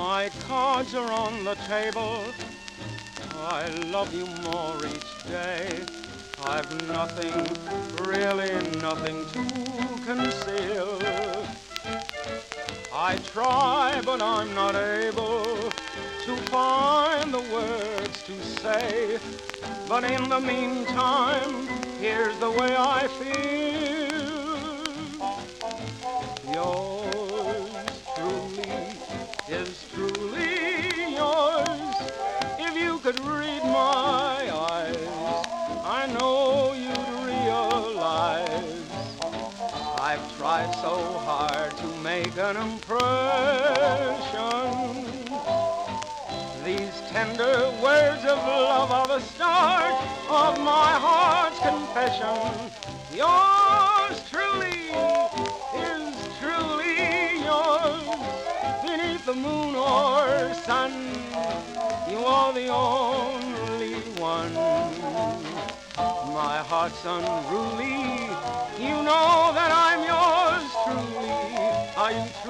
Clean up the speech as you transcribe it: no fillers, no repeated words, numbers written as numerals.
My cards are on the table. I love you more each day. I've nothing, really nothing to conceal. I try, but I'm not able to find the words to say. But in the meantime, here's the way I feel. Yours truly is truly yours. If you could read my eyes, I know you'd realize I've tried so hard to make an impression. These tender words of love are the start of my heart's confession. Yours truly is truly yours. Beneath the moon or sun, you are the only one. My heart's unruly, you know that I'm yours truly. Are you